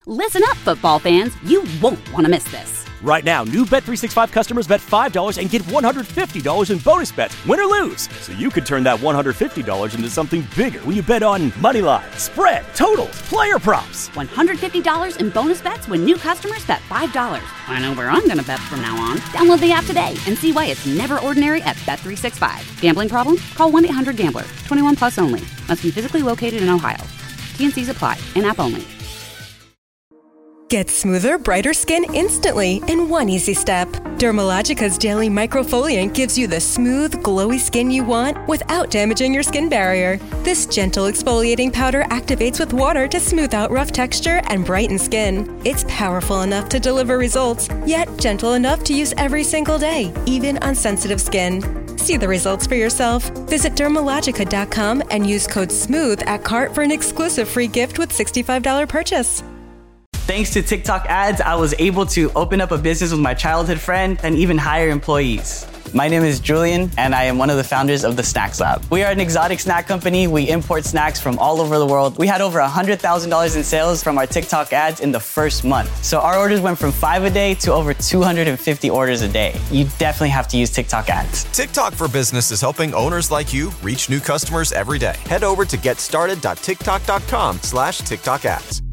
Listen up, football fans. You won't want to miss this. Right now, new Bet365 customers bet $5 and get $150 in bonus bets, win or lose. So you could turn that $150 into something bigger when you bet on money line, spread, totals, player props. $150 in bonus bets when new customers bet $5. I know where I'm going to bet from now on. Download the app today and see why it's never ordinary at Bet365. Gambling problem? Call 1-800-GAMBLER. 21 plus only. Must be physically located in Ohio. T&Cs apply. In-app only. Get smoother, brighter skin instantly in one easy step. Dermalogica's Daily Microfoliant gives you the smooth, glowy skin you want without damaging your skin barrier. This gentle exfoliating powder activates with water to smooth out rough texture and brighten skin. It's powerful enough to deliver results, yet gentle enough to use every single day, even on sensitive skin. See the results for yourself. Visit Dermalogica.com and use code SMOOTH at cart for an exclusive free gift with $65 purchase. Thanks to TikTok ads, I was able to open up a business with my childhood friend and even hire employees. My name is Julian, and I am one of the founders of the Snacks Lab. We are an exotic snack company. We import snacks from all over the world. We had over $100,000 in sales from our TikTok ads in the first month. So our orders went from 5 a day to over 250 orders a day. You definitely have to use TikTok ads. TikTok for Business is helping owners like you reach new customers every day. Head over to getstarted.tiktok.com/TikTok ads.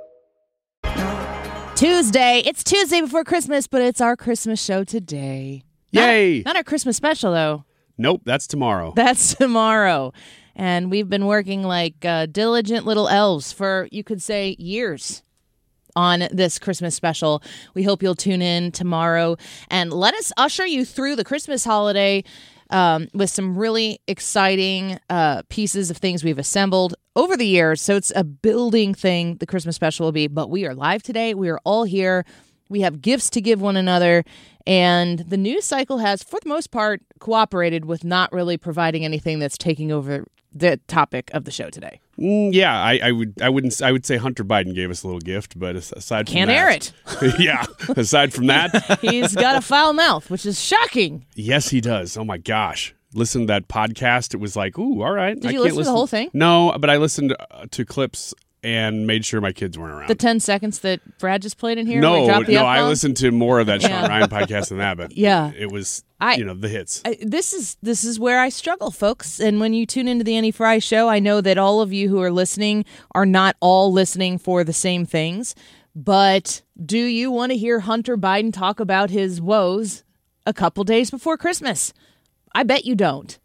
Tuesday. It's Tuesday before Christmas, but it's our Christmas show today. Yay! Not our Christmas special, though. Nope, that's tomorrow. That's tomorrow. And we've been working like diligent little elves for, you could say, years on this Christmas special. We hope you'll tune in tomorrow and let us usher you through the Christmas holiday with some really exciting pieces of things we've assembled over the years. So it's a building thing, the Christmas special will be. But we are live today. We are all here. We have gifts to give one another. And the news cycle has, for the most part, cooperated with not really providing anything that's taking over the topic of the show today. Yeah, I would say Hunter Biden gave us a little gift, but aside from Can't that, air it. Yeah, aside from that, He's got a foul mouth, which is shocking. yes, he does. Oh my gosh. Listen to that podcast. It was like, ooh, all right. Did you listen to the whole thing? No, but I listened to clips and made sure my kids weren't around. The 10 seconds that Brad just played in here? No, where he dropped the I F-bomb? listened to more of that Yeah. Sean Ryan podcast than that, but Yeah. it was, the hits. This is where I struggle, folks. And when you tune into the Annie Fry Show, I know that all of you who are listening are not all listening for the same things. But do you want to hear Hunter Biden talk about his woes a couple days before Christmas? I bet you don't.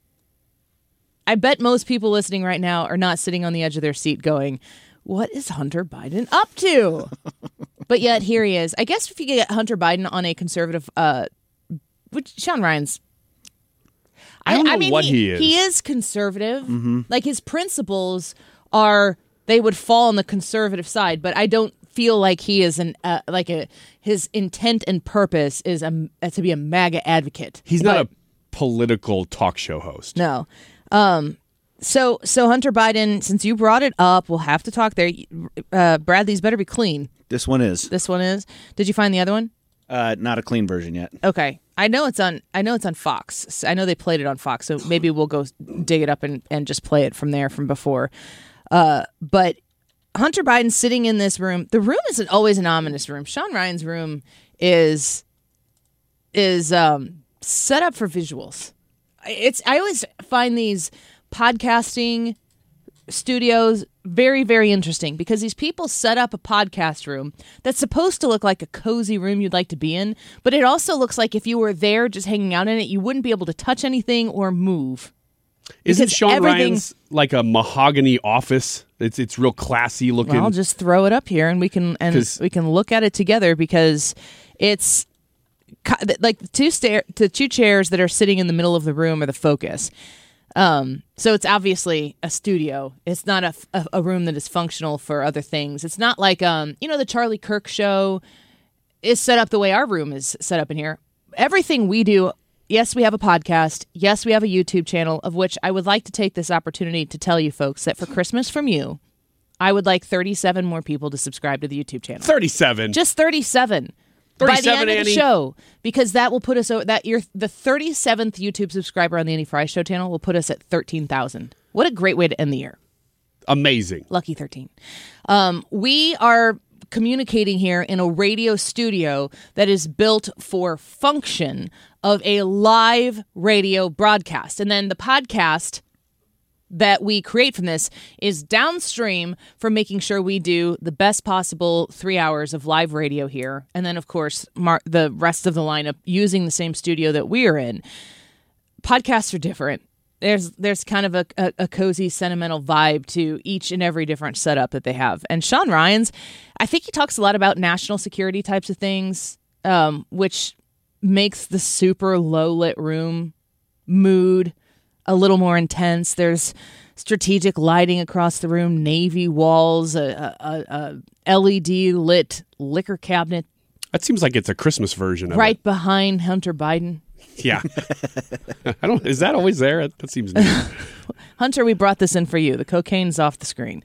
I bet most people listening right now are not sitting on the edge of their seat going, what is Hunter Biden up to? But yet here he is. I guess if you get Hunter Biden on a conservative, which Sean Ryan's, I don't know what he is. He is conservative. Like his principles are, they would fall on the conservative side, but I don't feel like he is his intent and purpose is to be a MAGA advocate. He's not a political talk show host. No. So Hunter Biden, since you brought it up, we'll have to talk there. Brad, these better be clean. This one is. This one is. Did you find the other one? Not a clean version yet. Okay. I know it's on Fox. I know they played it on Fox, so maybe we'll go dig it up and just play it from there from before. But Hunter Biden sitting in this room. The room isn't always an ominous room. Sean Ryan's room is set up for visuals. I always find these podcasting studios very, very interesting because these people set up a podcast room that's supposed to look like a cozy room you'd like to be in, but it also looks like if you were there just hanging out in it, you wouldn't be able to touch anything or move. Isn't Sean Ryan's like a mahogany office? It's real classy looking. Well, I'll just throw it up here and we can look at it together because it's like the two chairs that are sitting in the middle of the room are the focus. So it's obviously a studio. It's not a room that is functional for other things. It's not like the Charlie Kirk show is set up the way our room is set up in here. Everything we do, yes, we have a podcast. Yes, we have a YouTube channel, of which I would like to take this opportunity to tell you folks that for Christmas from you, I would like 37 more people to subscribe to the YouTube channel. 37? Just 37. 37, by the end of the Annie. show, because that will put us the 37th YouTube subscriber on the Annie Fry Show channel will put us at 13,000. What a great way to end the year. Amazing. Lucky 13. We are communicating here in a radio studio that is built for function of a live radio broadcast. And then the podcast that we create from this is downstream from making sure we do the best possible 3 hours of live radio here. And then, of course, the rest of the lineup using the same studio that we are in. Podcasts are different. There's kind of a cozy, sentimental vibe to each and every different setup that they have. And Sean Ryan's, I think he talks a lot about national security types of things, which makes the super low-lit room mood a little more intense. There's strategic lighting across the room, navy walls, a LED-lit liquor cabinet. That seems like it's a Christmas version of right behind Hunter Biden. Yeah. Is that always there? That seems new. Hunter, we brought this in for you. The cocaine's off the screen.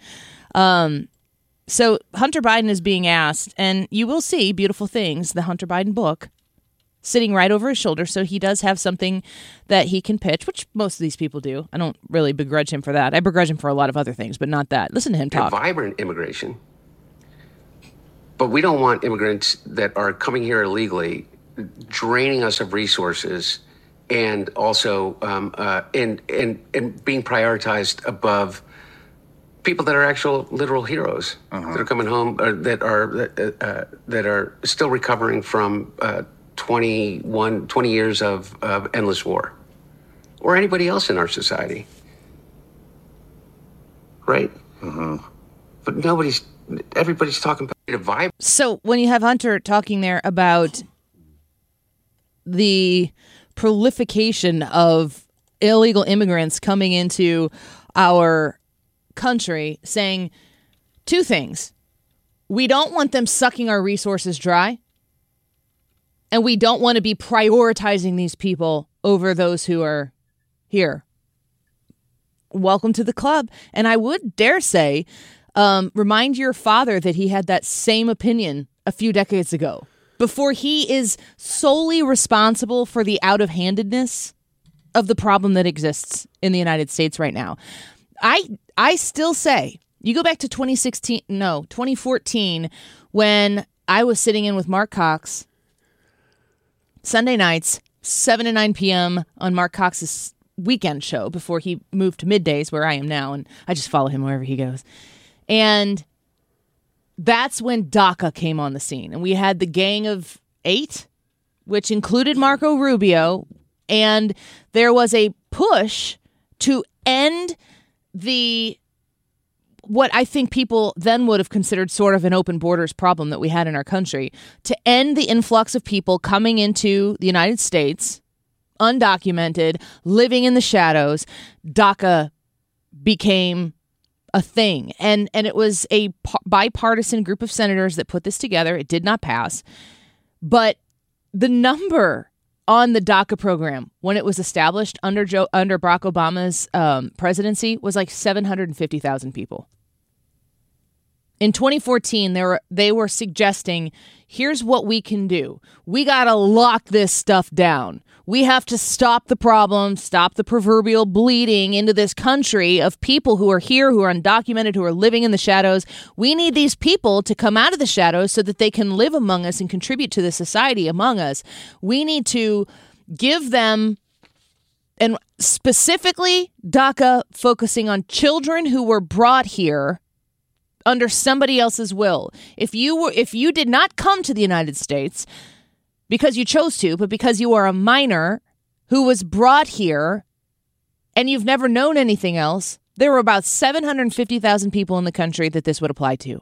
So Hunter Biden is being asked, and you will see Beautiful Things, the Hunter Biden book, sitting right over his shoulder. So he does have something that he can pitch, which most of these people do. I don't really begrudge him for that. I begrudge him for a lot of other things, but not that. Listen to him talk. Vibrant immigration. But we don't want immigrants that are coming here illegally draining us of resources, and also and being prioritized above people that are actual literal heroes that are coming home, or that are still recovering from 20 years of endless war, or anybody else in our society, right? But everybody's talking about a vibe. So when you have Hunter talking there about the proliferation of illegal immigrants coming into our country, saying two things. We don't want them sucking our resources dry, and we don't want to be prioritizing these people over those who are here. Welcome to the club. And I would dare say, remind your father that he had that same opinion a few decades ago, before he is solely responsible for the out-of-handedness of the problem that exists in the United States right now. I still say, you go back to 2014, when I was sitting in with Mark Cox, Sunday nights, 7 to 9 p.m. on Mark Cox's weekend show before he moved to middays, where I am now, and I just follow him wherever he goes. And that's when DACA came on the scene. And we had the Gang of 8, which included Marco Rubio. And there was a push to end what I think people then would have considered sort of an open borders problem that we had in our country, to end the influx of people coming into the United States, undocumented, living in the shadows. DACA became a thing. And it was a bipartisan group of senators that put this together. It did not pass. But the number on the DACA program when it was established under Barack Obama's presidency was like 750,000 people. In 2014, they were suggesting, here's what we can do. We got to lock this stuff down. We have to stop the problem, stop the proverbial bleeding into this country of people who are here, who are undocumented, who are living in the shadows. We need these people to come out of the shadows so that they can live among us and contribute to the society among us. We need to give them, and specifically DACA focusing on children who were brought here under somebody else's will. If you did not come to the United States because you chose to, but because you are a minor who was brought here and you've never known anything else, there were about 750,000 people in the country that this would apply to.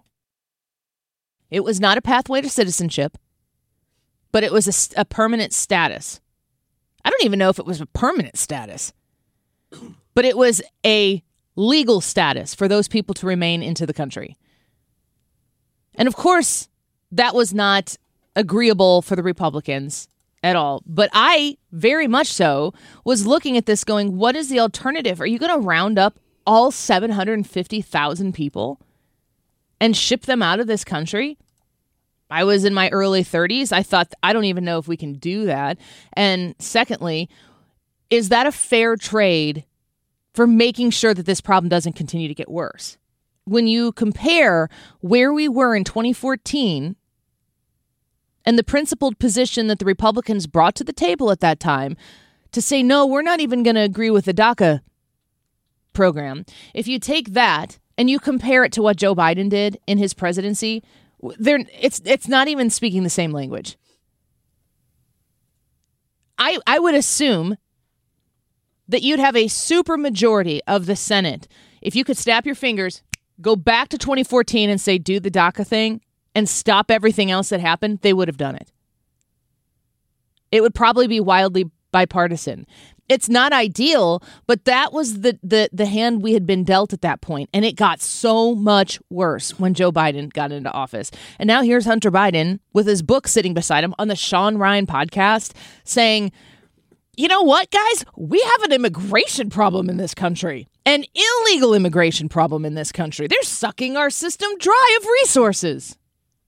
It was not a pathway to citizenship, but it was a permanent status. I don't even know if it was a permanent status, but it was a legal status for those people to remain into the country. And of course, that was not agreeable for the Republicans at all. But I, very much so, was looking at this going, what is the alternative? Are you going to round up all 750,000 people and ship them out of this country? I was in my early 30s. I thought, I don't even know if we can do that. And secondly, is that a fair trade for making sure that this problem doesn't continue to get worse? when you compare where we were in 2014 and the principled position that the Republicans brought to the table at that time to say, no, we're not even going to agree with the DACA program. If you take that and you compare it to what Joe Biden did in his presidency, it's not even speaking the same language. I would assume that you'd have a super majority of the Senate. If you could snap your fingers, go back to 2014 and say, do the DACA thing and stop everything else that happened, they would have done it. It would probably be wildly bipartisan. It's not ideal, but that was the hand we had been dealt at that point, and it got so much worse when Joe Biden got into office. And now here's Hunter Biden with his book sitting beside him on the Sean Ryan podcast saying, you know what, guys? We have an immigration problem in this country, an illegal immigration problem in this country. They're sucking our system dry of resources.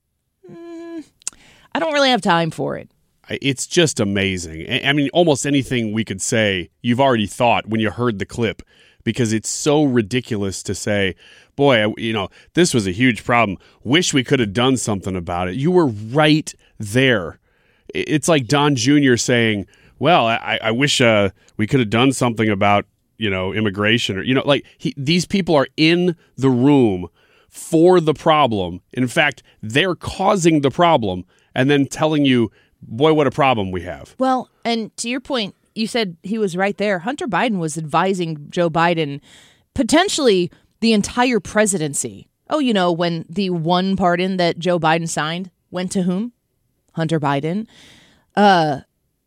I don't really have time for it. It's just amazing. I mean, almost anything we could say, you've already thought when you heard the clip, because it's so ridiculous to say, boy, this was a huge problem. Wish we could have done something about it. You were right there. It's like Don Jr. saying, well, I wish we could have done something about, immigration, or, these people are in the room for the problem. In fact, they're causing the problem and then telling you, boy, what a problem we have. Well, and to your point, you said he was right there. Hunter Biden was advising Joe Biden potentially the entire presidency. Oh, when the one pardon that Joe Biden signed went to whom? Hunter Biden. At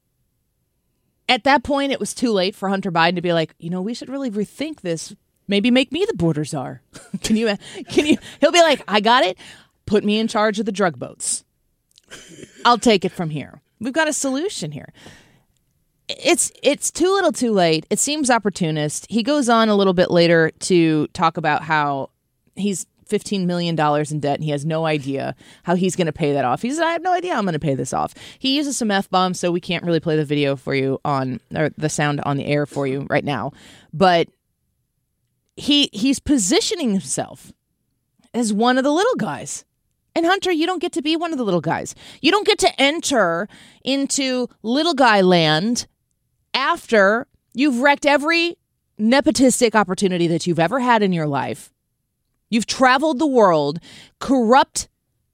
that point, it was too late for Hunter Biden to be like, we should really rethink this. Maybe make me the border czar. Can you? He'll be like, I got it. Put me in charge of the drug boats. I'll take it from here. We've got a solution here. It's too little too late. It seems opportunist. He goes on a little bit later to talk about how he's $15 million in debt and he has no idea how he's going to pay that off. He says, I have no idea how I'm going to pay this off. He uses some F-bombs, so we can't really play the video for you or the sound on the air for you right now. But he's positioning himself as one of the little guys. And Hunter, you don't get to be one of the little guys. You don't get to enter into little guy land after you've wrecked every nepotistic opportunity that you've ever had in your life. You've traveled the world, corrupt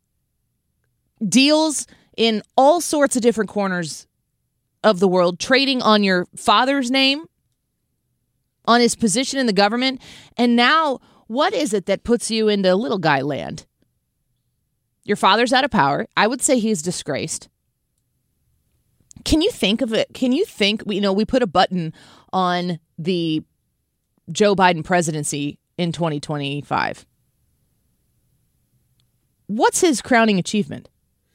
deals in all sorts of different corners of the world, trading on your father's name, on his position in the government. And now, what is it that puts you into little guy land? Your father's out of power. I would say he's disgraced. Can you think of it? Can you think, we put a button on the Joe Biden presidency in 2025. What's his crowning achievement?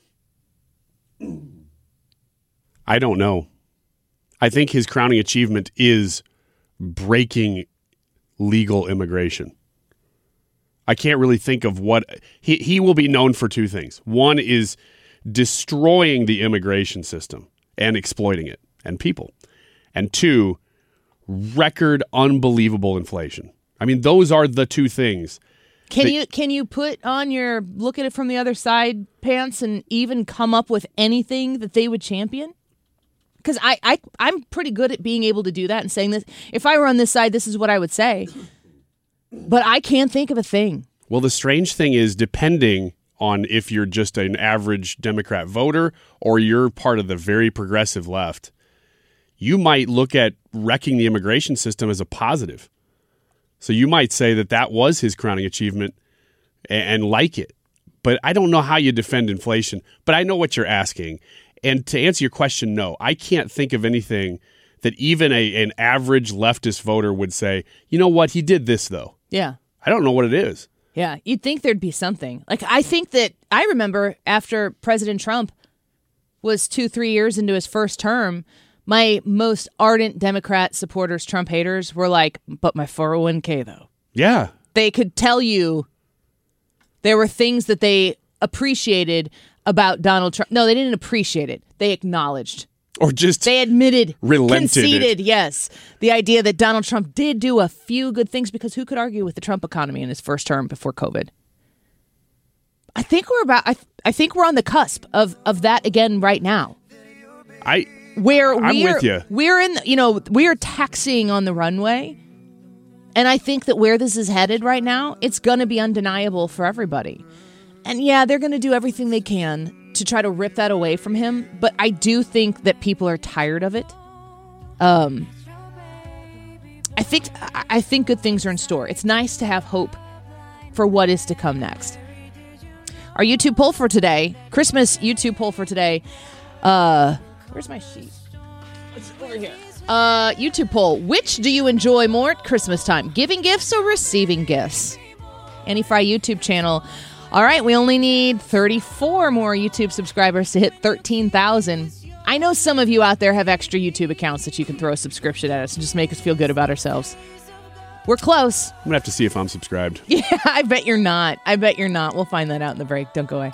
I don't know. I think his crowning achievement is breaking legal immigration. I can't really think of what he will be known for. Two things. One is destroying the immigration system and exploiting it and people. And two, record unbelievable inflation. I mean, those are the two things. Can you put on your look at it from the other side pants and even come up with anything that they would champion? Because I'm pretty good at being able to do that and saying this. If I were on this side, this is what I would say. But I can't think of a thing. Well, the strange thing is, depending on if you're just an average Democrat voter or you're part of the very progressive left, you might look at wrecking the immigration system as a positive. So you might say that that was his crowning achievement and like it. But I don't know how you defend inflation. But I know what you're asking. And to answer your question, no, I can't think of anything that even an average leftist voter would say, you know what, he did this, though. Yeah. I don't know what it is. Yeah, you'd think there'd be something. Like, I think that I remember after President Trump was 2-3 years into his first term, my most ardent Democrat supporters, Trump haters, were like, but my 401k, though. Yeah. They could tell you there were things that they appreciated about Donald Trump. No, they didn't appreciate it. They acknowledged Or just they admitted, conceded, yes, the idea that Donald Trump did do a few good things, because who could argue with the Trump economy in his first term before COVID? I think we're on the cusp of that again right now. I'm with you. We're taxiing on the runway, and I think that where this is headed right now, it's going to be undeniable for everybody. And yeah, they're going to do everything they can to try to rip that away from him, but I do think that people are tired of it. I think good things are in store. It's nice to have hope for what is to come next. Our YouTube poll for today, Christmas YouTube poll for today. Where's my sheet? It's over here. YouTube poll: which do you enjoy more at Christmas time, giving gifts or receiving gifts? Annie Fry YouTube channel. All right, we only need 34 more YouTube subscribers to hit 13,000. I know some of you out there have extra YouTube accounts that you can throw a subscription at us and just make us feel good about ourselves. We're close. I'm going to have to see if I'm subscribed. Yeah, I bet you're not. We'll find that out in the break. Don't go away.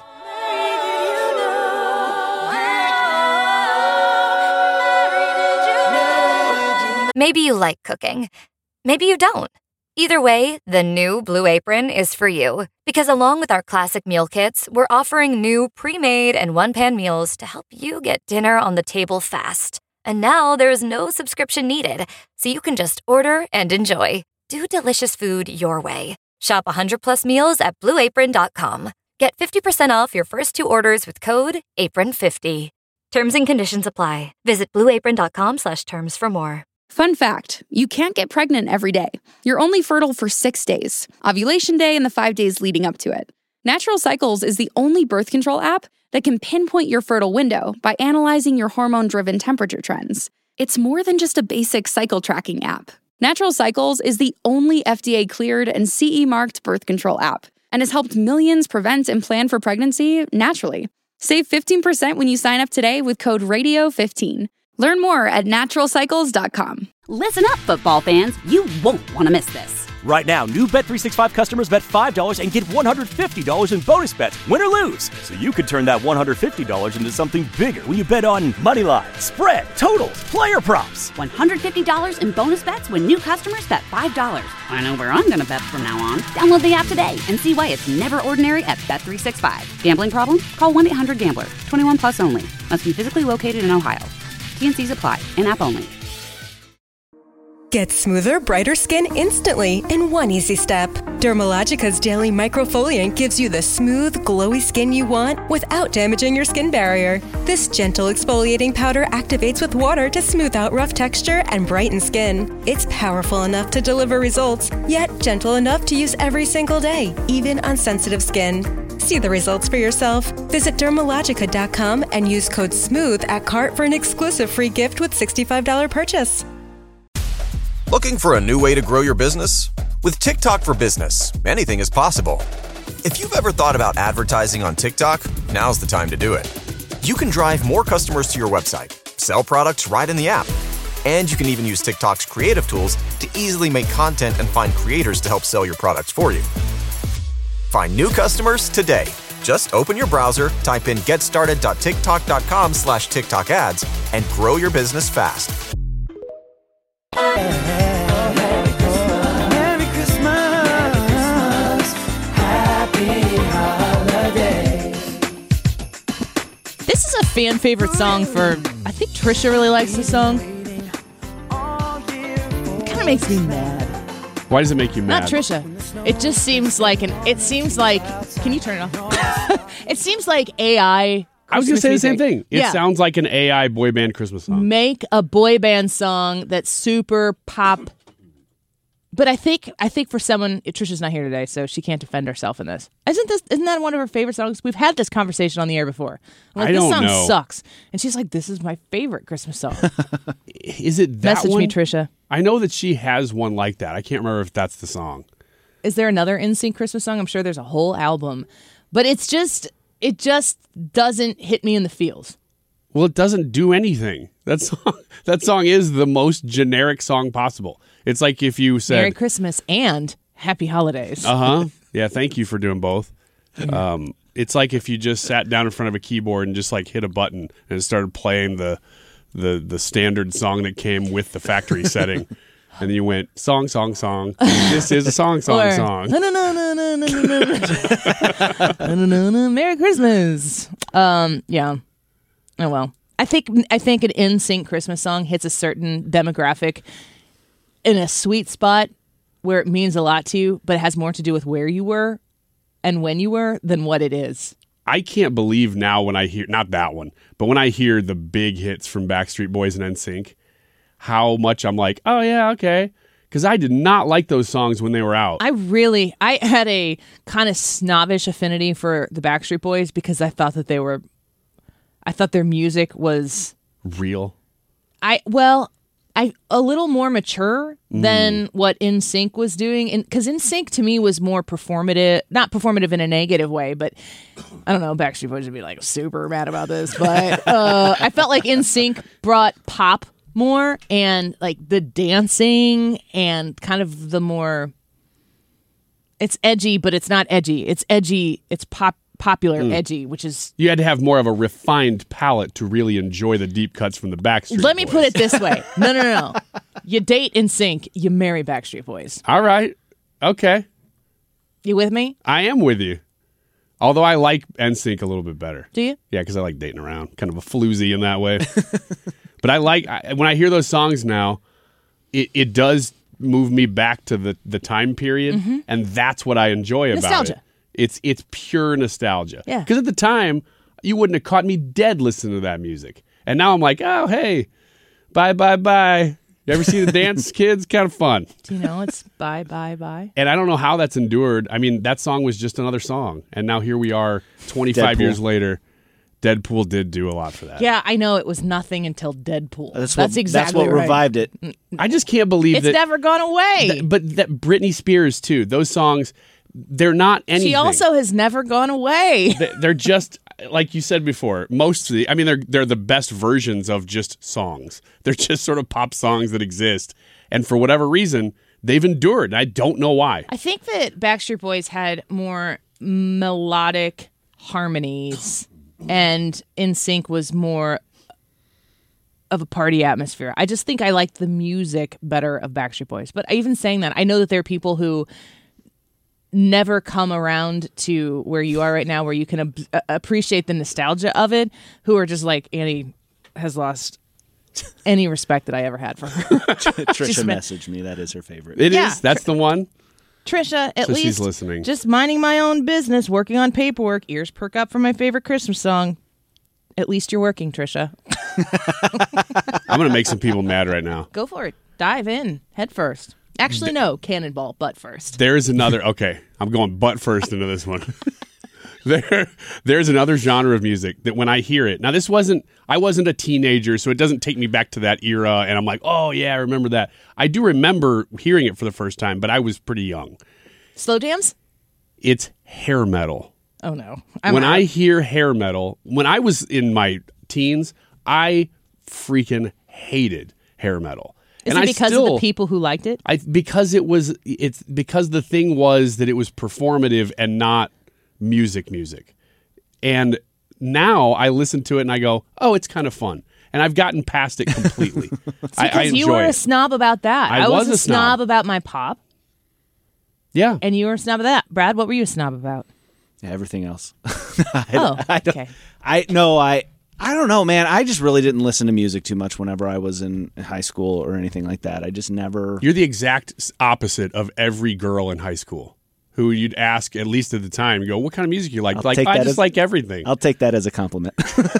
Maybe you like cooking. Maybe you don't. Either way, the new Blue Apron is for you. Because along with our classic meal kits, we're offering new pre-made and one-pan meals to help you get dinner on the table fast. And now there's no subscription needed, so you can just order and enjoy. Do delicious food your way. Shop 100+ meals at BlueApron.com. Get 50% off your first 2 orders with code APRON50. Terms and conditions apply. Visit BlueApron.com/terms for more. Fun fact, you can't get pregnant every day. You're only fertile for 6 days, ovulation day and the 5 days leading up to it. Natural Cycles is the only birth control app that can pinpoint your fertile window by analyzing your hormone-driven temperature trends. It's more than just a basic cycle tracking app. Natural Cycles is the only FDA-cleared and CE-marked birth control app and has helped millions prevent and plan for pregnancy naturally. Save 15% when you sign up today with code RADIO15. Learn more at naturalcycles.com. Listen up, football fans. You won't want to miss this. Right now, new Bet365 customers bet $5 and get $150 in bonus bets, win or lose. So you could turn that $150 into something bigger when you bet on money line, spread, totals, player props. $150 in bonus bets when new customers bet $5. I know where I'm going to bet from now on. Download the app today and see why it's never ordinary at Bet365. Gambling problem? Call 1-800-GAMBLER. 21 plus only. Must be physically located in Ohio. T&Cs apply. In-app only. Get smoother, brighter skin instantly in one easy step. Dermalogica's Daily Microfoliant gives you the smooth, glowy skin you want without damaging your skin barrier. This gentle exfoliating powder activates with water to smooth out rough texture and brighten skin. It's powerful enough to deliver results, yet gentle enough to use every single day, even on sensitive skin. See the results for yourself. Visit Dermalogica.com and use code SMOOTH at cart for an exclusive free gift with $65 purchase. Looking for a new way to grow your business? With TikTok for Business, anything is possible. If you've ever thought about advertising on TikTok, now's the time to do it. You can drive more customers to your website, sell products right in the app, and you can even use TikTok's creative tools to easily make content and find creators to help sell your products for you. Find new customers today. Just open your browser, type in getstarted.tiktok.com/TikTok ads, and grow your business fast. Merry Christmas, happy holidays. This is a fan favorite song for, I think Trisha really likes the song. It kind of makes me mad. Why does it make you mad? Not Trisha. It just seems like can you turn it off? It seems like AI. I was going to say the same thing. It Yeah. sounds like an AI boy band Christmas song. Make a boy band song that's super pop. But I think for someone, Trisha's not here today, so she can't defend herself in this. Isn't that one of her favorite songs? We've had this conversation on the air before. I'm like, I don't this song know. sucks. And she's like, this is my favorite Christmas song. Is it that Message one? me, Trisha. I know that she has one like that. I can't remember if that's the song. Is there another NSYNC Christmas song? I'm sure there's a whole album. But it just doesn't hit me in the feels. Well, it doesn't do anything. That song is the most generic song possible. It's like if you said Merry Christmas and Happy Holidays. Yeah, thank you for doing both. It's like if you just sat down in front of a keyboard and just like hit a button and it started playing the the standard song that came with the factory setting. And then you went, song, song, song. This is a song, song, Or, song. No. Merry Christmas. Yeah. Oh well. I think an NSYNC Christmas song hits a certain demographic in a sweet spot where it means a lot to you, but it has more to do with where you were and when you were than what it is. I can't believe now when I hear, not that one, but when I hear the big hits from Backstreet Boys and NSYNC, how much I'm like, oh yeah, okay. Because I did not like those songs when they were out. I had a kind of snobbish affinity for the Backstreet Boys because I thought their music was real. a little more mature than what NSYNC was doing. Because NSYNC to me was more performative, not performative in a negative way, but I don't know, Backstreet Boys would be like super mad about this, but I felt like NSYNC brought pop more and like the dancing and kind of the more, it's edgy, but it's not edgy. It's edgy. It's popular edgy, which is... You had to have more of a refined palate to really enjoy the deep cuts from the Backstreet Let me Boys. put it this way. No. You date NSYNC, you marry Backstreet Boys. All right. Okay. You with me? I am with you. Although I like NSYNC a little bit better. Do you? Yeah, because I like dating around. Kind of a floozy in that way. But when I hear those songs now, it does move me back to the time period, and that's what I enjoy about Nostalgia. it. It's pure nostalgia. Yeah. Because at the time, you wouldn't have caught me dead listening to that music. And now I'm like, oh, hey, bye, bye, bye. You ever see the dance, kids? Kind of fun. Do you know it's bye, bye, bye? And I don't know how that's endured. I mean, that song was just another song. And now here we are 25 Deadpool. years later. Deadpool did do a lot for that. Yeah, I know it was nothing until Deadpool. That's exactly what right. revived it. I just can't believe It's that. never gone away. But that Britney Spears, too. Those songs, they're not anything. She also has never gone away. They're just, like you said before, they're the best versions of just songs. They're just sort of pop songs that exist. And for whatever reason, they've endured. I don't know why. I think that Backstreet Boys had more melodic harmonies, and NSYNC was more of a party atmosphere. I just think I liked the music better of Backstreet Boys. But even saying that, I know that there are people who never come around to where you are right now, where you can appreciate the nostalgia of it, who are just like, Annie has lost any respect that I ever had for her. Trisha messaged me. That is her favorite. It Yeah. is. That's the one. Trisha, at So least she's listening. just minding my own business, working on paperwork, ears perk up for my favorite Christmas song. At least you're working, Trisha. I'm going to make some people mad right now. Go for it. Dive in head first. Actually, no, cannonball, butt first. There's another. Okay, I'm going butt first into this one. There's another genre of music that when I hear it, now I wasn't a teenager, so it doesn't take me back to that era, and I'm like, oh yeah, I remember that. I do remember hearing it for the first time, but I was pretty young. Slow jams? It's hair metal. Oh no. When I hear hair metal, when I was in my teens, I freaking hated hair metal. Is And it because of the people who liked it? Because the thing was that it was performative and not music. And now I listen to it and I go, oh, it's kind of fun. And I've gotten past it completely. I Because you enjoy were it. a snob about that. I was a a snob. about my pop. Yeah. And you were a snob of that. Brad, what were you a snob about? Yeah, everything else. Okay. I don't know, man. I just really didn't listen to music too much whenever I was in high school or anything like that. I just never. You're the exact opposite of every girl in high school who you'd ask, at least at the time, you go, what kind of music you like? I just like everything. I'll take that as a compliment.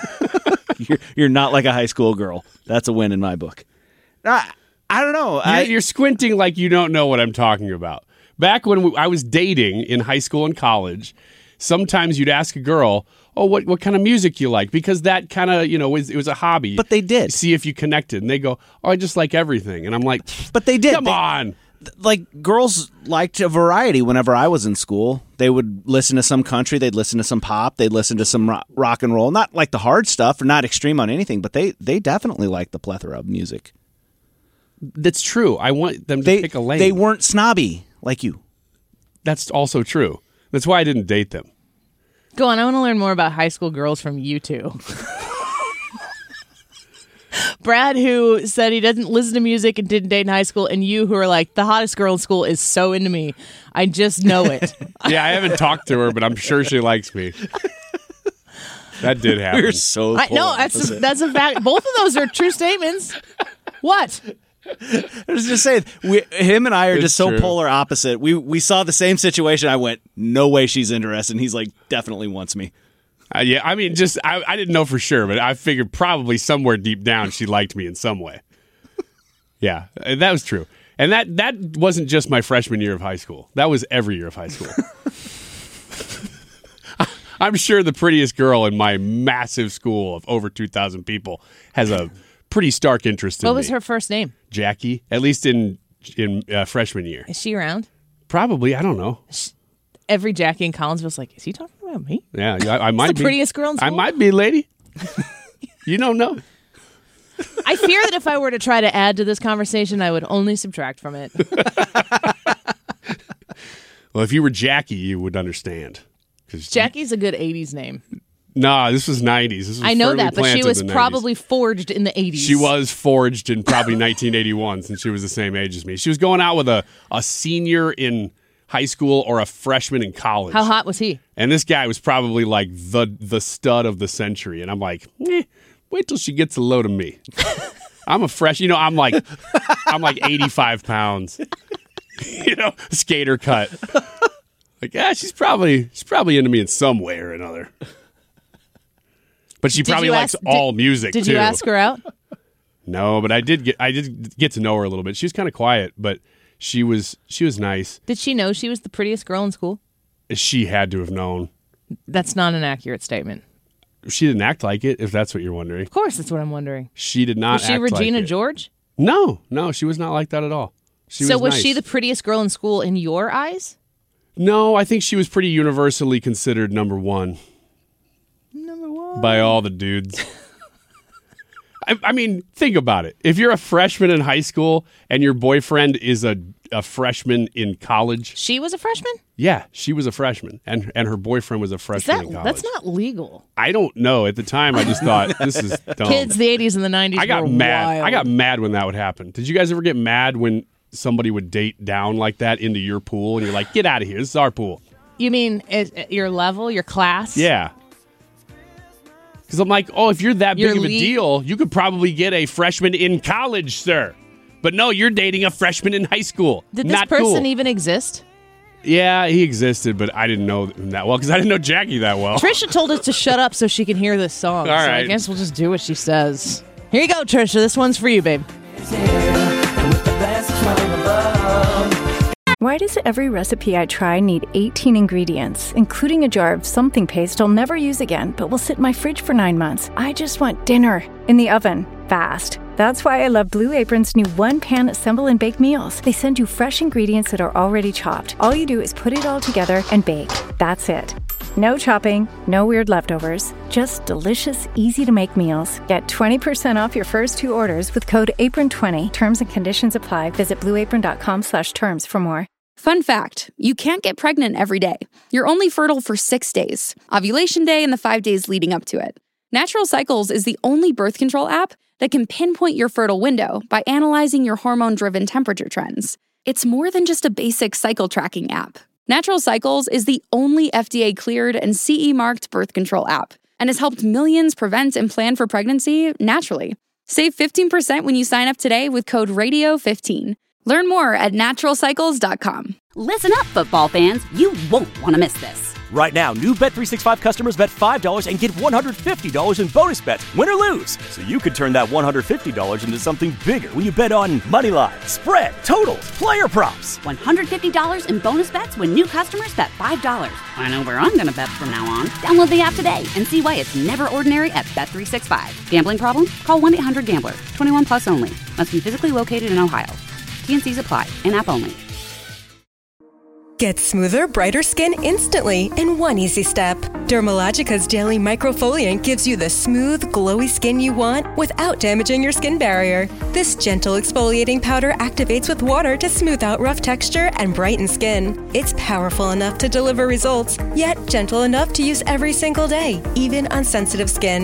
You're not like a high school girl. That's a win in my book. I don't know. You're squinting like you don't know what I'm talking about. Back when I was dating in high school and college, sometimes you'd ask a girl, oh, what kind of music you like? Because that kind of, it was a hobby. But they did. See if you connected. And they go, oh, I just like everything. And I'm like, but they did. Come on. Like, girls liked a variety whenever I was in school. They would listen to some country. They'd listen to some pop. They'd listen to some rock and roll. Not like the hard stuff or not extreme on anything, but they definitely liked the plethora of music. That's true. I want them to pick a lane. They weren't snobby like you. That's also true. That's why I didn't date them. Go on. I want to learn more about high school girls from you two. Brad, who said he doesn't listen to music and didn't date in high school, and you, who are like, the hottest girl in school is so into me. I just know it. Yeah, I haven't talked to her, but I'm sure she likes me. That did happen. We're so No, that's a fact. Both of those are true statements. What? I was just saying, him and I are just so true. polar opposite. We saw the same situation. I went, no way she's interested. And he's like, definitely wants me. Yeah, I mean, just I didn't know for sure, but I figured probably somewhere deep down she liked me in some way. Yeah, that was true. And that wasn't just my freshman year of high school. That was every year of high school. I'm sure the prettiest girl in my massive school of over 2,000 people has a pretty stark interest in me. What was her first name? Jackie, at least in freshman year. Is she around? Probably, I don't know. Every Jackie in Collinsville's like, is he talking about me? Yeah, I might the be. prettiest girl in school? I might be, lady. You don't know. I fear that if I were to try to add to this conversation, I would only subtract from it. Well, if you were Jackie, you would understand. Jackie's a good 80s name. Nah, this was 90s. This was I know firmly that, but she planted was in the 90s. probably forged in the 80s. She was forged in probably 1981 since she was the same age as me. She was going out with a senior in high school or a freshman in college. How hot was he? And this guy was probably like the stud of the century. And I'm like, wait till she gets a load of me. I'm a fresh, I'm like 85 pounds. Skater cut. Like, she's probably into me in some way or another. But she probably likes all music too. Did you ask her out? No, but I did get to know her a little bit. She was kind of quiet, but she was nice. Did she know she was the prettiest girl in school? She had to have known. That's not an accurate statement. She didn't act like it, if that's what you're wondering. Of course, that's what I'm wondering. She did not. Was she act Regina like it. George? No, she was not like that at all. Was nice. she the prettiest girl in school in your eyes? No, I think she was pretty universally considered number one. Number one. By all the dudes. I mean, think about it. If you're a freshman in high school and your boyfriend is a freshman in college. She was a freshman? Yeah, she was a freshman. And her boyfriend was a freshman in college. That's not legal. I don't know. At the time, I just thought, this is dumb. Kids, the 80s and the 90s I got were mad. wild. I got mad when that would happen. Did you guys ever get mad when somebody would date down like that into your pool and you're like, get out of here, this is our pool? You mean your level, your class? Yeah. Because I'm like, if you're that big of a deal, you could probably get a freshman in college, sir. But no, you're dating a freshman in high school. Did this Not person cool. even exist? Yeah, he existed, but I didn't know him that well because I didn't know Jackie that well. Trisha told us to shut up so she can hear this song. All so I right. guess we'll just do what she says. Here you go, Trisha. This one's for you, babe. Why does every recipe I try need 18 ingredients, including a jar of something paste I'll never use again, but will sit in my fridge for 9 months? I just want dinner in the oven, fast. That's why I love Blue Apron's new one-pan assemble and bake meals. They send you fresh ingredients that are already chopped. All you do is put it all together and bake. That's it. No chopping, no weird leftovers, just delicious, easy-to-make meals. Get 20% off your first 2 orders with code APRON20. Terms and conditions apply. Visit blueapron.com/terms for more. Fun fact, you can't get pregnant every day. You're only fertile for 6 days, ovulation day and the 5 days leading up to it. Natural Cycles is the only birth control app that can pinpoint your fertile window by analyzing your hormone-driven temperature trends. It's more than just a basic cycle tracking app. Natural Cycles is the only FDA-cleared and CE-marked birth control app and has helped millions prevent and plan for pregnancy naturally. Save 15% when you sign up today with code RADIO15. Learn more at naturalcycles.com. Listen up, football fans. You won't want to miss this. Right now, new Bet365 customers bet $5 and get $150 in bonus bets, win or lose. So you could turn that $150 into something bigger when you bet on money line, spread, totals, player props. $150 in bonus bets when new customers bet $5. I know where I'm going to bet from now on. Download the app today and see why it's never ordinary at Bet365. Gambling problem? Call 1-800-GAMBLER. 21 plus only. Must be physically located in Ohio. T&Cs apply. In-app only. Get smoother, brighter skin instantly in one easy step. Dermalogica's Daily Microfoliant gives you the smooth, glowy skin you want without damaging your skin barrier. This gentle exfoliating powder activates with water to smooth out rough texture and brighten skin. It's powerful enough to deliver results, yet gentle enough to use every single day, even on sensitive skin.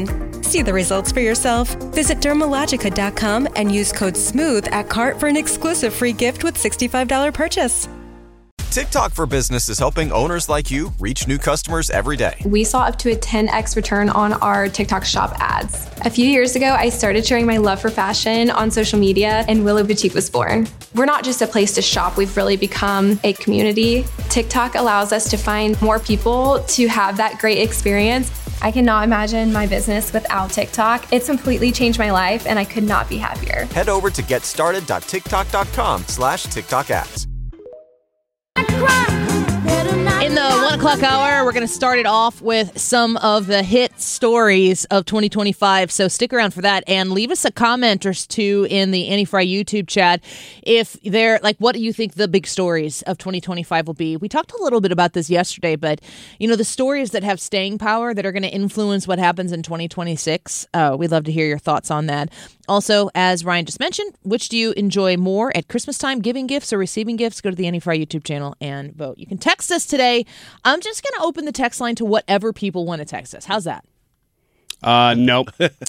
See the results for yourself. Visit Dermalogica.com and use code SMOOTH at cart for an exclusive free gift with $65 purchase. TikTok for Business is helping owners like you reach new customers every day. We saw up to a 10x return on our TikTok shop ads. A few years ago, I started sharing my love for fashion on social media, and Willow Boutique was born. We're not just a place to shop, we've really become a community. TikTok allows us to find more people to have that great experience. I cannot imagine my business without TikTok. It's completely changed my life, and I could not be happier. Head over to getstarted.tiktok.com/TikTok ads. In the 1 o'clock hour, we're going to start it off with some of the hit stories of 2025. So stick around for that and leave us a comment or two in the Annie Fry YouTube chat. If they're like, what do you think the big stories of 2025 will be? We talked a little bit about this yesterday, but you know, the stories that have staying power that are going to influence what happens in 2026. We'd love to hear your thoughts on that. Also, as Ryan just mentioned, which do you enjoy more at Christmas time, giving gifts or receiving gifts? Go to the Annie Fry YouTube channel and vote. You can text us today. I'm just going to open the text line to whatever people want to text us. How's that? Nope.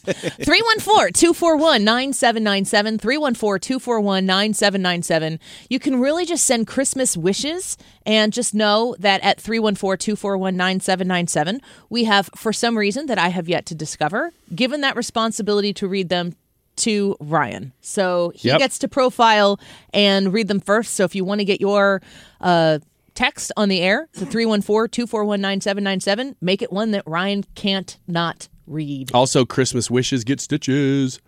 314-241-9797, 314-241-9797. You can really just send Christmas wishes and just know that at 314-241-9797, we have, for some reason that I have yet to discover, given that responsibility to read them to Ryan. So he gets to profile and read them first. So if you want to get your text on the air to 314-241-9797, make it one that Ryan can't not read. Also, Christmas wishes get stitches.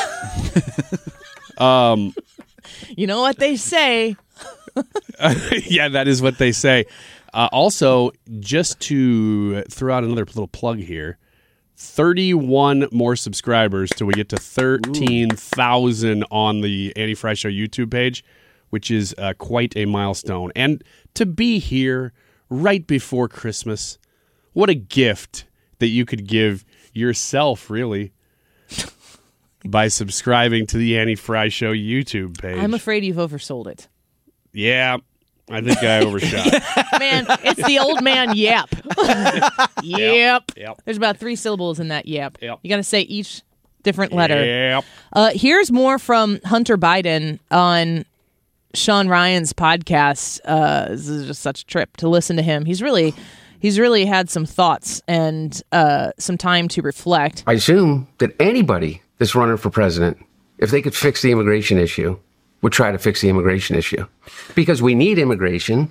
You know what they say. Yeah, that is what they say. Also, just to throw out another little plug here, 31 more subscribers till we get to 13,000 on the Annie Fry Show YouTube page, which is quite a milestone. And to be here right before Christmas, what a gift that you could give yourself, really, by subscribing to the Annie Fry Show YouTube page. I'm afraid you've oversold it. Yeah, I think I overshot. Man, it's the old man yep. Yep. Yep. There's about 3 syllables in that yep. Yep. You got to say each different letter. Yep. Here's more from Hunter Biden on Sean Ryan's podcast. This is just such a trip to listen to him. He's really had some thoughts and some time to reflect. I assume that anybody that's running for president, if they could fix the immigration issue, would try to fix the immigration issue. Because we need immigration.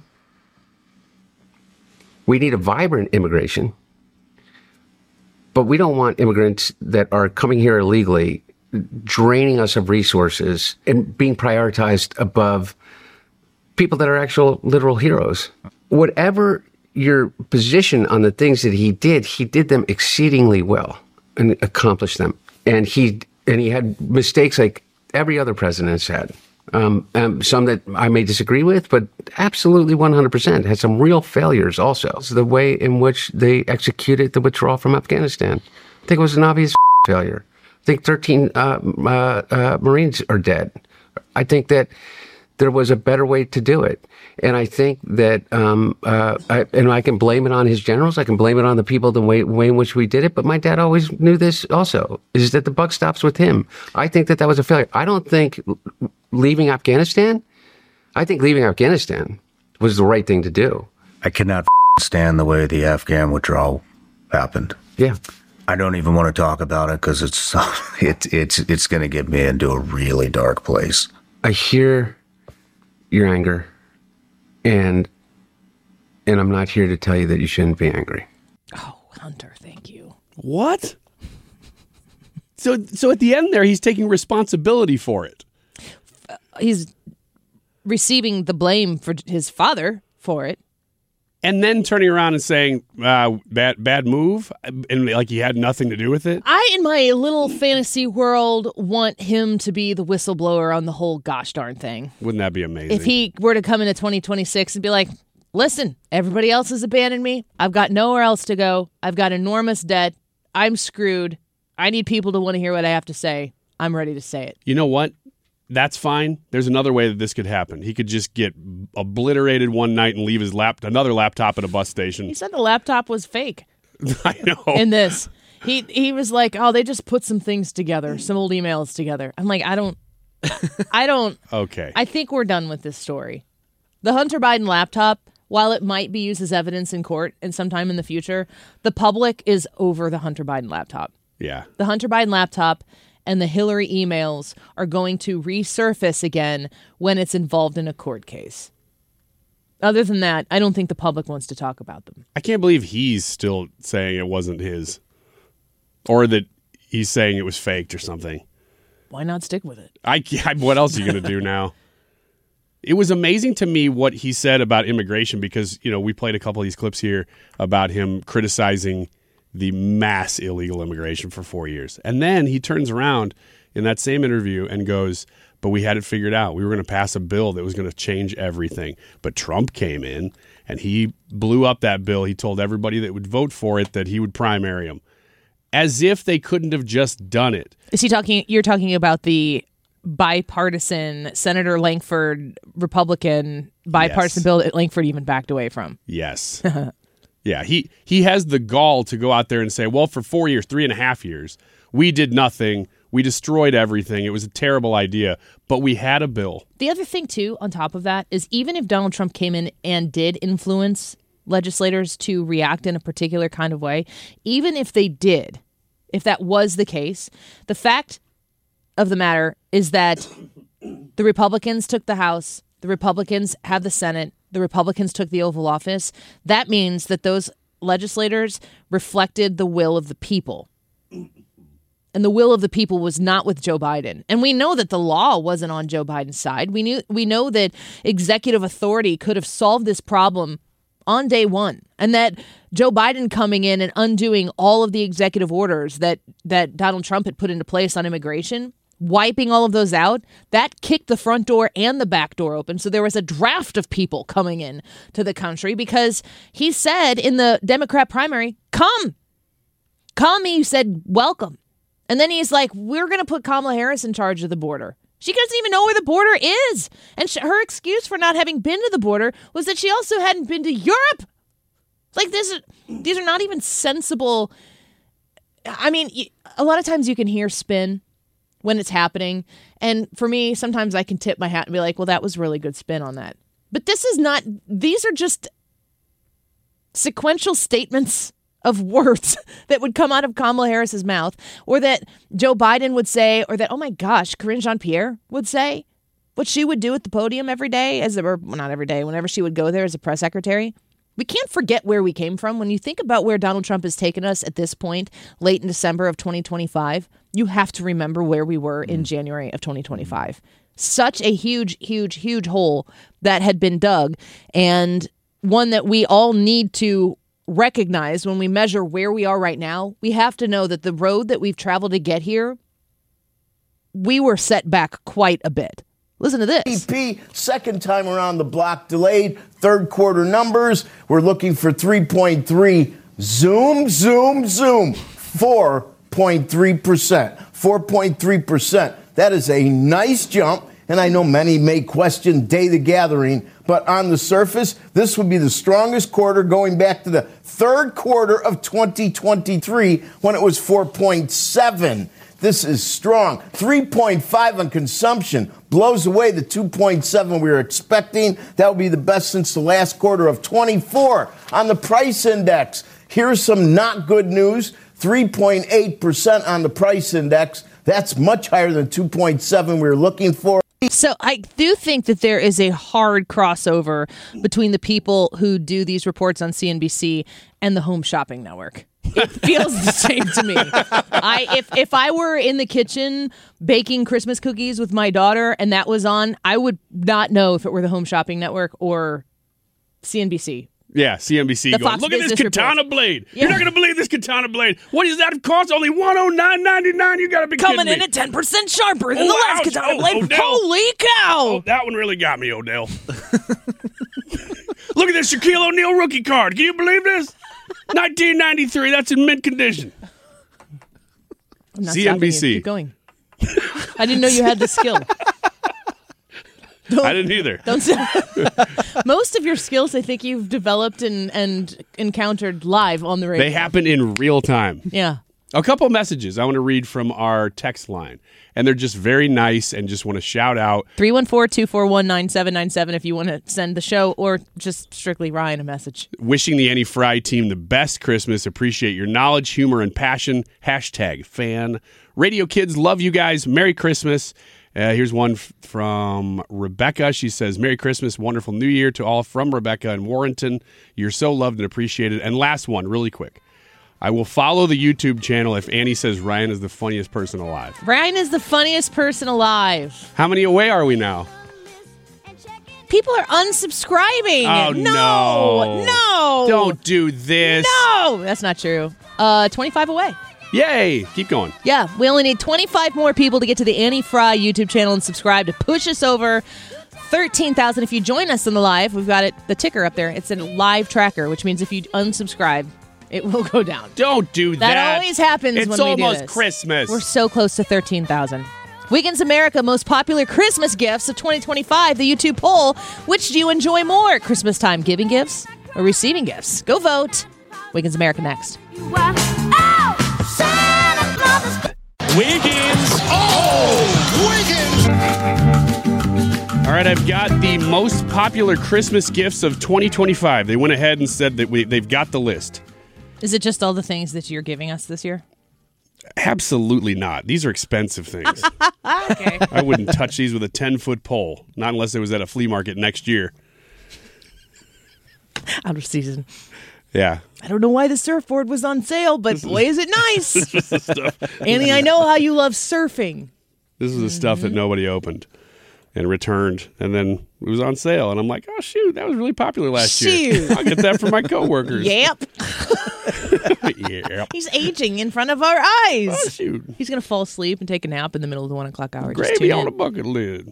We need a vibrant immigration. But we don't want immigrants that are coming here illegally, draining us of resources and being prioritized above people that are actual literal heroes. Whatever your position on the things that he did them exceedingly well and accomplished them. And he had mistakes like every other president has had. Some that I may disagree with, but absolutely 100% had some real failures also. So the way in which they executed the withdrawal from Afghanistan, I think it was an obvious failure. I think 13 Marines are dead. I think that there was a better way to do it. And I think that, I can blame it on his generals. I can blame it on the people, the way in which we did it. But my dad always knew this also, is that the buck stops with him. I think that was a failure. I don't think leaving Afghanistan was the right thing to do. I cannot stand the way the Afghan withdrawal happened. Yeah. I don't even want to talk about it because it's going to get me into a really dark place. I hear your anger, and I'm not here to tell you that you shouldn't be angry. Oh, Hunter, thank you. What? So at the end there, he's taking responsibility for it. He's receiving the blame for his father for it. And then turning around and saying, bad move, and like he had nothing to do with it. I, in my little fantasy world, want him to be the whistleblower on the whole gosh darn thing. Wouldn't that be amazing? If he were to come into 2026 and be like, listen, everybody else has abandoned me. I've got nowhere else to go. I've got enormous debt. I'm screwed. I need people to want to hear what I have to say. I'm ready to say it. You know what? That's fine. There's another way that this could happen. He could just get obliterated one night and leave his another laptop at a bus station. He said the laptop was fake. I know. In this. He was like, oh, they just put some things together, some old emails together. I'm like, I don't. Okay. I think we're done with this story. The Hunter Biden laptop, while it might be used as evidence in court and sometime in the future, the public is over the Hunter Biden laptop. Yeah. The Hunter Biden laptop and the Hillary emails are going to resurface again when it's involved in a court case. Other than that, I don't think the public wants to talk about them. I can't believe he's still saying it wasn't his. Or that he's saying it was faked or something. Why not stick with it? What else are you going to do now? It was amazing to me what he said about immigration because, we played a couple of these clips here about him criticizing the mass illegal immigration for 4 years. And then he turns around in that same interview and goes, but we had it figured out. We were going to pass a bill that was going to change everything. But Trump came in and he blew up that bill. He told everybody that would vote for it that he would primary them. As if they couldn't have just done it. Is he talking? You're talking about the bipartisan Senator Lankford Republican bipartisan bill that Lankford even backed away from. Yes. Yeah, he has the gall to go out there and say, well, for 4 years, 3.5 years, we did nothing. We destroyed everything. It was a terrible idea, but we had a bill. The other thing, too, on top of that, is even if Donald Trump came in and did influence legislators to react in a particular kind of way, even if they did, if that was the case, the fact of the matter is that the Republicans took the House, the Republicans have the Senate, the Republicans took the Oval Office. That means that those legislators reflected the will of the people. And the will of the people was not with Joe Biden. And we know that the law wasn't on Joe Biden's side. We know that executive authority could have solved this problem on day one. And that Joe Biden coming in and undoing all of the executive orders that Donald Trump had put into place on immigration, wiping all of those out, that kicked the front door and the back door open. So there was a draft of people coming in to the country because he said in the Democrat primary, come, he said, welcome. And then he's like, we're going to put Kamala Harris in charge of the border. She doesn't even know where the border is. And her excuse for not having been to the border was that she also hadn't been to Europe. Like, these are not even sensible. I mean, a lot of times you can hear spin when it's happening. And for me, sometimes I can tip my hat and be like, well, that was really good spin on that. But these are just sequential statements of words that would come out of Kamala Harris's mouth, or that Joe Biden would say, or that, oh my gosh, Karine Jean-Pierre would say, what she would do at the podium every day, not every day, whenever she would go there as a press secretary. We can't forget where we came from. When you think about where Donald Trump has taken us at this point, late in December of 2025, you have to remember where we were in January of 2025. Such a huge, huge, huge hole that had been dug, and one that we all need to recognize when we measure where we are right now. We have to know that the road that we've traveled to get here, we were set back quite a bit. Listen to this. GDP, second time around the block, delayed. Third quarter numbers, we're looking for 3.3. Zoom, 4.3%. 4.3%. That is a nice jump. And I know many may question day the gathering, but on the surface, this would be the strongest quarter going back to the third quarter of 2023 when it was 4.7. This is strong. 3.5 on consumption blows away the 2.7 we were expecting. That would be the best since the last quarter of 24. On the price index, here's some not good news. 3.8% on the price index. That's much higher than 2.7 we were looking for. So I do think that there is a hard crossover between the people who do these reports on CNBC and the Home Shopping Network. It feels the same to me. If I were in the kitchen baking Christmas cookies with my daughter and that was on, I would not know if it were the Home Shopping Network or CNBC. Yeah, CNBC going, look at this katana blade. Yeah. You're not going to believe this katana blade. What does that cost? Only $109.99. You got to be coming kidding me. in at 10% sharper than the last katana blade. Odell. Holy cow. Oh, that one really got me, Odell. Look at this Shaquille O'Neal rookie card. Can you believe this? 1993. That's in mint condition. I'm not CNBC. Keep going. I didn't know you had the skill. I didn't either. Most of your skills, I think you've developed and encountered live on the radio. They happen in real time. Yeah. A couple messages I want to read from our text line, and they're just very nice and just want to shout out. 314-241-9797 if you want to send the show or just strictly Ryan a message. Wishing the Annie Fry team the best Christmas. Appreciate your knowledge, humor, and passion. #fan. Radio kids, love you guys. Merry Christmas. Here's one from Rebecca. She says, Merry Christmas, wonderful New Year to all from Rebecca in Warrenton. You're so loved and appreciated. And last one, really quick. I will follow the YouTube channel if Annie says Ryan is the funniest person alive. Ryan is the funniest person alive. How many away are we now? People are unsubscribing. Oh, no. Don't do this. No, that's not true. 25 away. Yay. Keep going. Yeah, we only need 25 more people to get to the Annie Fry YouTube channel and subscribe to push us over 13,000. If you join us in the live, we've got the ticker up there. It's a live tracker, which means if you unsubscribe, it will go down. Don't do that. That always happens when we do this. It's almost Christmas. We're so close to 13,000. Weekends America, most popular Christmas gifts of 2025, the YouTube poll. Which do you enjoy more? Christmas time giving gifts or receiving gifts? Go vote. Weekends America next. Wiggins. Oh, Wiggins. All right, I've got the most popular Christmas gifts of 2025. They went ahead and said that they've got the list. Is it just all the things that you're giving us this year? Absolutely not. These are expensive things. Okay. I wouldn't touch these with a 10-foot pole, not unless it was at a flea market next year. Out of season. Yeah. I don't know why the surfboard was on sale, but boy, is it nice. Annie, I know how you love surfing. This is the stuff that nobody opened and returned, and then it was on sale. And I'm like, oh, shoot, that was really popular last year. I'll get that for my coworkers. Yep. Yep. He's aging in front of our eyes. Oh, shoot. He's going to fall asleep and take a nap in the middle of the 1 o'clock hour. Just Gravy tune on in. a bucket lid.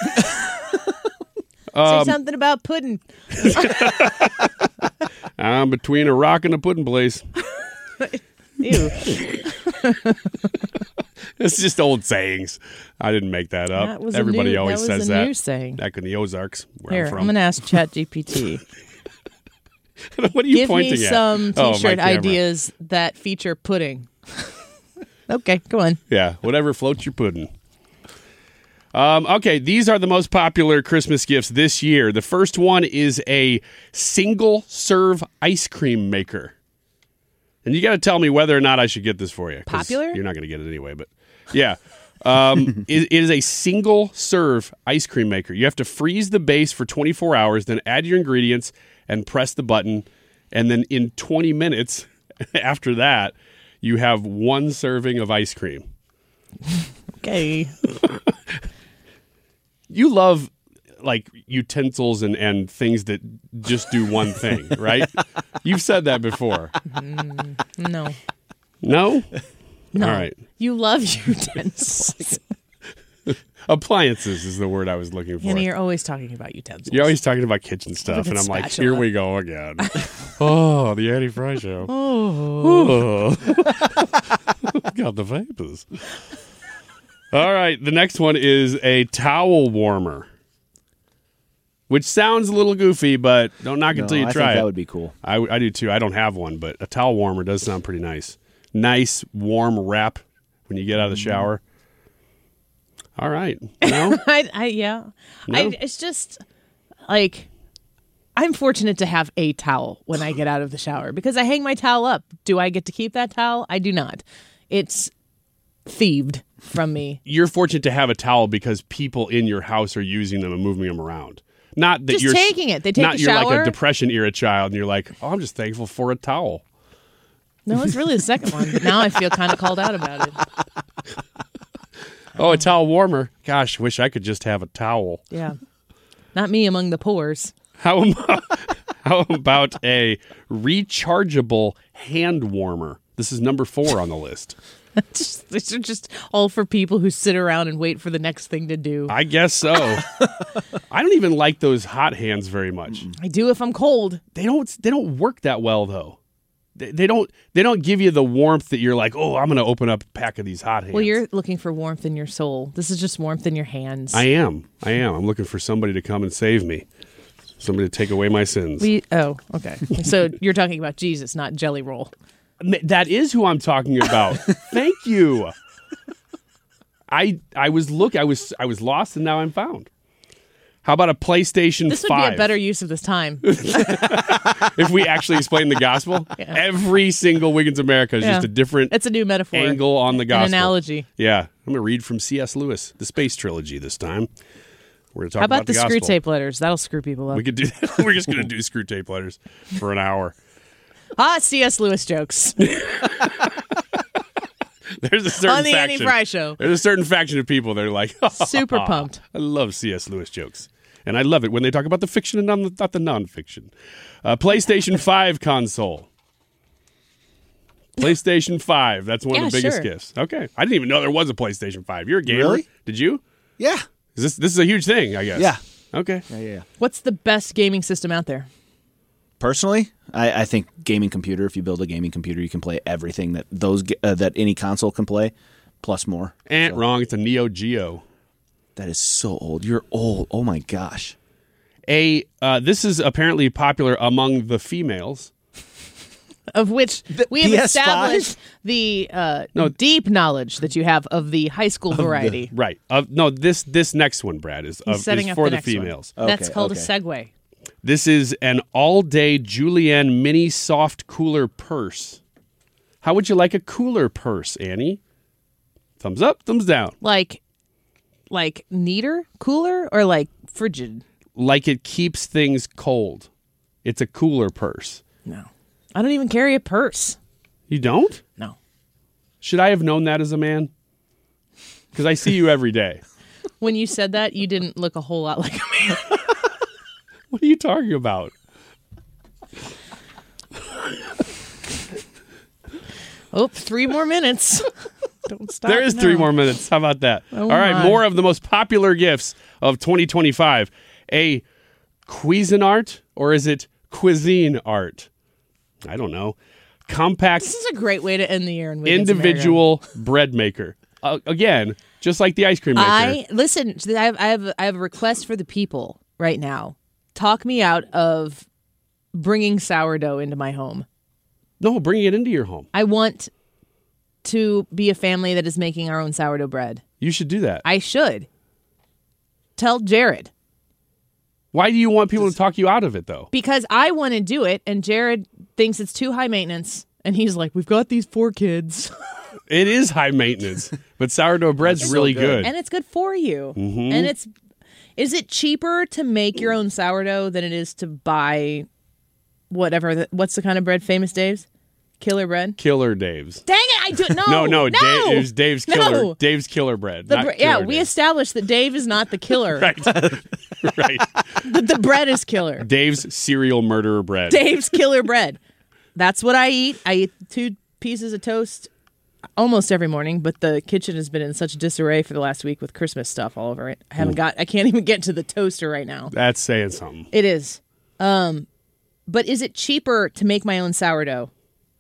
Say something about pudding. I'm between a rock and a pudding place. Ew. It's just old sayings. I didn't make that up. That was Everybody always that was says a that. new saying. Back in the Ozarks, where Here, I'm from. I'm going to ask ChatGPT. What are you Give pointing me at? some Oh, my T-shirt camera. ideas that feature pudding. Okay, go on. Yeah, whatever floats your pudding. Okay, these are the most popular Christmas gifts this year. The first one is a single-serve ice cream maker. And you got to tell me whether or not I should get this for you. 'cause Popular? You're not going to get it anyway, but yeah. It is a single-serve ice cream maker. You have to freeze the base for 24 hours, then add your ingredients and press the button. And then in 20 minutes after that, you have one serving of ice cream. Okay. You love like utensils and things that just do one thing, right? You've said that before. No. No? No. All right. You love utensils. Appliances is the word I was looking for. Annie, you're always talking about utensils. You're always talking about kitchen stuff, Look at and I'm like, spatula. here we go again. Oh, the Annie Fry Show. Oh. Got the vapors. All right, the next one is a towel warmer, which sounds a little goofy, but don't knock it until you I try think it. that would be cool. I do too. I don't have one, but a towel warmer does sound pretty nice. Nice, warm wrap when you get out of the shower. All right. No? Yeah. No? It's just like I'm fortunate to have a towel when I get out of the shower because I hang my towel up. Do I get to keep that towel? I do not. It's thieved from me. You're fortunate to have a towel because people in your house are using them and moving them around. Not that Just you're taking it. They take not a you're like shower. a Depression era child and you're like, oh, I'm just thankful for a towel. No, it's really the second one. But now I feel kind of called out about it. Oh, a towel warmer. Gosh, wish I could just have a towel. Yeah. Not me among the pores. How about a rechargeable hand warmer? This is number 4 on the list. These are just all for people who sit around and wait for the next thing to do. I guess so. I don't even like those hot hands very much. I do if I'm cold. They don't work that well though. They don't give you the warmth that you're like, oh, I'm going to open up a pack of these hot hands. Well, you're looking for warmth in your soul. This is just warmth in your hands. I am. I'm looking for somebody to come and save me. Somebody to take away my sins. Oh, okay. So you're talking about Jesus, not Jelly Roll. That is who I'm talking about. Thank you. I was lost and now I'm found. How about a PlayStation 5? This would be a better use of this time. If we actually explain the gospel, every single Wiggins America is just a different It's a new metaphor. angle on the gospel. An analogy. Yeah. I'm going to read from C.S. Lewis, the Space Trilogy this time. We're going to talk How about the the screw gospel. tape letters? That'll screw people up. We could do that. We're just going to do screw tape letters for an hour. C.S. Lewis jokes. There's a certain On the faction. Annie Fry Show. There's a certain faction of people that are like, Super pumped. I love C.S. Lewis jokes. And I love it when they talk about the fiction and not the nonfiction. PlayStation 5 console. PlayStation 5. That's one of the biggest gifts. Okay. I didn't even know there was a PlayStation 5. You're a gamer. Really? Did you? Yeah. This is a huge thing, I guess. Yeah. Okay. Yeah. What's the best gaming system out there? Personally, I think gaming computer. If you build a gaming computer, you can play everything that any console can play, plus more. Wrong. It's a Neo Geo. That is so old. You're old. Oh my gosh. This is apparently popular among the females. Of which we have PS5? established the deep knowledge that you have of the high school variety. Right. No, this next one, Brad, is Setting up for the the next one. females. That's called a segue. This is an all-day Julienne mini soft cooler purse. How would you like a cooler purse, Annie? Thumbs up, thumbs down. Like neater, cooler, or like frigid? Like it keeps things cold. It's a cooler purse. No. I don't even carry a purse. You don't? No. Should I have known that as a man? Because I see you every day. When you said that, you didn't look a whole lot like a man. What are you talking about? Oh, 3 more minutes. Don't stop. There is 3 more minutes. How about that? Oh, All right, my. more of the most popular gifts of 2025. A Cuisinart, or is it cuisine art? I don't know. Compact. This is a great way to end the year in Wiggins individual bread maker. Again, just like the ice cream maker. Listen. I have a request for the people right now. Talk me out of bringing sourdough into my home. No, bringing it into your home. I want to be a family that is making our own sourdough bread. You should do that. I should. Tell Jared. Why do you want people to talk you out of it, though? Because I want to do it, and Jared thinks it's too high maintenance. And he's like, we've got these 4 kids. It is high maintenance, but sourdough bread's really good. And it's good for you. Mm-hmm. And is it cheaper to make your own sourdough than it is to buy whatever? What's the kind of bread? Famous Dave's? Killer bread? Killer Dave's. Dang it! I do no. No. No. It was Dave's Killer. No. Dave's Killer bread. We established that Dave is not the killer. Right. Right. The bread is killer. Dave's serial murderer bread. Dave's killer bread. That's what I eat. I eat 2 pieces of toast almost every morning, but the kitchen has been in such disarray for the last week with Christmas stuff all over it. I can't even get to the toaster right now. That's saying something. It is. But is it cheaper to make my own sourdough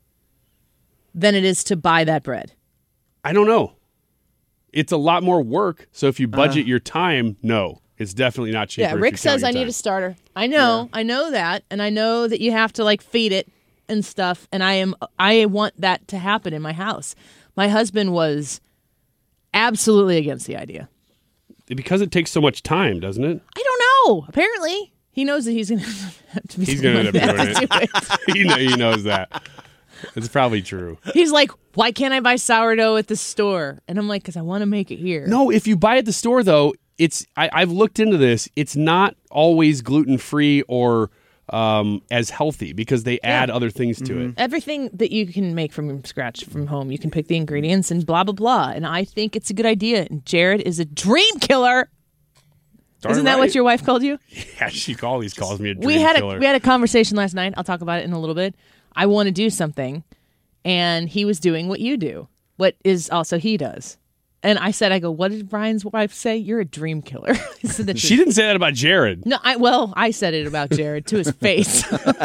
than it is to buy that bread? I don't know. It's a lot more work. So if you budget your time, no, it's definitely not cheaper. Yeah, if Rick you count says your I need time. a starter. I know. I know that. And I know that you have to feed it and stuff. And I want that to happen in my house. My husband was absolutely against the idea. Because it takes so much time, doesn't it? I don't know. Apparently, he knows that he's going to have to be He's going to end up doing it. it. He knows that. It's probably true. He's like, why can't I buy sourdough at the store? And I'm like, because I want to make it here. No, if you buy at the store, though, I've looked into this. It's not always gluten-free or as healthy because they add other things to it. Everything that you can make from scratch from home, you can pick the ingredients and blah, blah, blah. And I think it's a good idea. And Jared is a dream killer. Darn Isn't that right. what your wife called you? Yeah, she always calls me a dream We had killer. a conversation last night. I'll talk about it in a little bit. I want to do something, and he was doing what you do, what is also he does. And I said, what did Brian's wife say? You're a dream killer. She didn't say that about Jared. No, I said it about Jared to his face.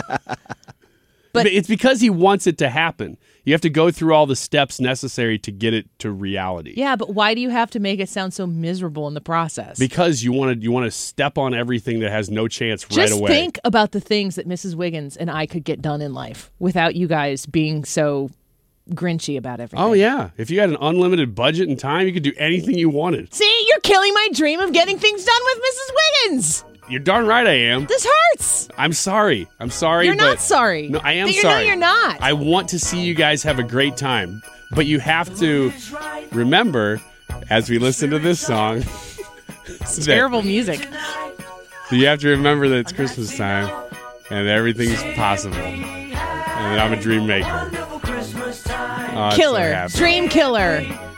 But it's because he wants it to happen. You have to go through all the steps necessary to get it to reality. Yeah, but why do you have to make it sound so miserable in the process? Because you want to step on everything that has no chance right Just away. think about the things that Mrs. Wiggins and I could get done in life without you guys being so grinchy about everything. Oh, yeah. If you had an unlimited budget and time, you could do anything you wanted. See, you're killing my dream of getting things done with Mrs. Wiggins. You're darn right I am. This hurts. I'm sorry. You're not sorry. No, I am sorry. sorry. No, you're not. I want to see you guys have a great time. But you have to remember, as we listen to this song... It's terrible music. You have to remember that it's Christmas time and everything's possible. And that I'm a dream maker. Oh, Killer. So Dream killer.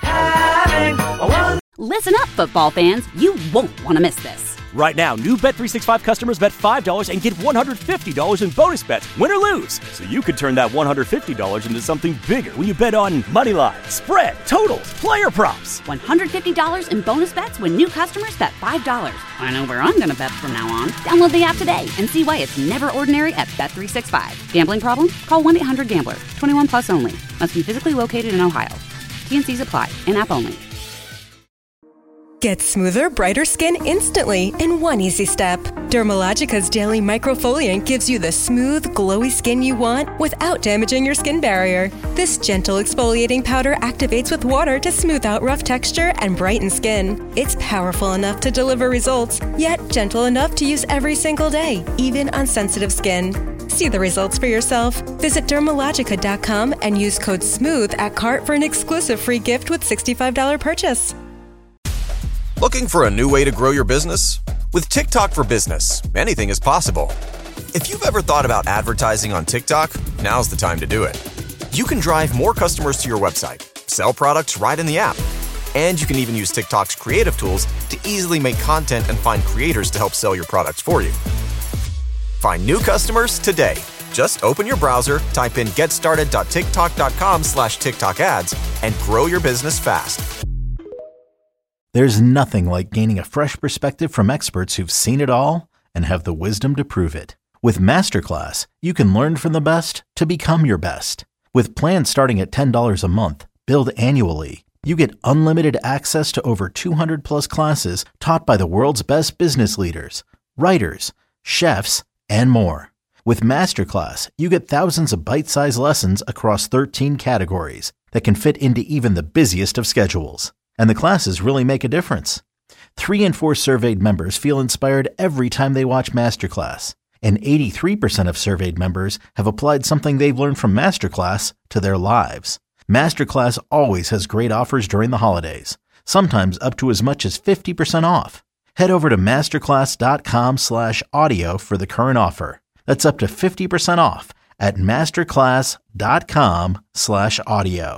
Listen up, football fans. You won't want to miss this. Right now, new Bet365 customers bet $5 and get $150 in bonus bets, win or lose. So you could turn that $150 into something bigger when you bet on moneyline, spread, totals, player props. $150 in bonus bets when new customers bet $5. I know where I'm going to bet from now on. Download the app today and see why it's never ordinary at Bet365. Gambling problem? Call 1-800-GAMBLER. 21 plus only. Must be physically located in Ohio. T&Cs apply. In-app only. Get smoother, brighter skin instantly in one easy step. Dermalogica's Daily Microfoliant gives you the smooth, glowy skin you want without damaging your skin barrier. This gentle exfoliating powder activates with water to smooth out rough texture and brighten skin. It's powerful enough to deliver results, yet gentle enough to use every single day, even on sensitive skin. See the results for yourself. Visit Dermalogica.com and use code SMOOTH at cart for an exclusive free gift with $65 purchase. Looking for a new way to grow your business? With TikTok for Business, anything is possible. If you've ever thought about advertising on TikTok, now's the time to do it. You can drive more customers to your website, sell products right in the app, and you can even use TikTok's creative tools to easily make content and find creators to help sell your products for you. Find new customers today. Just open your browser, type in getstarted.tiktok.com/TikTok ads, and grow your business fast. There's nothing like gaining a fresh perspective from experts who've seen it all and have the wisdom to prove it. With Masterclass, you can learn from the best to become your best. With plans starting at $10 a month, billed annually, you get unlimited access to over 200 plus classes taught by the world's best business leaders, writers, chefs, and more. With Masterclass, you get thousands of bite-sized lessons across 13 categories that can fit into even the busiest of schedules. And the classes really make a difference. 3 in 4 surveyed members feel inspired every time they watch Masterclass. And 83% of surveyed members have applied something they've learned from Masterclass to their lives. Masterclass always has great offers during the holidays, sometimes up to as much as 50% off. Head over to masterclass.com/audio for the current offer. That's up to 50% off at masterclass.com/audio.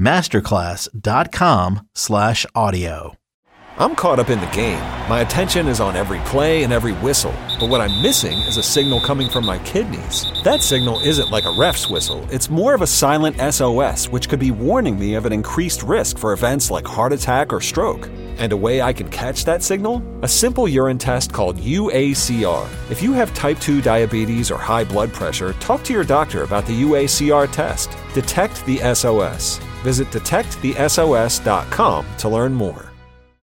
masterclass.com/audio. I'm caught up in the game. My attention is on every play and every whistle. But what I'm missing is a signal coming from my kidneys. That signal isn't like a ref's whistle. It's more of a silent SOS, which could be warning me of an increased risk for events like heart attack or stroke. And a way I can catch that signal? A simple urine test called UACR. If you have type 2 diabetes or high blood pressure, talk to your doctor about the UACR test. Detect the SOS. Visit detectthesos.com to learn more.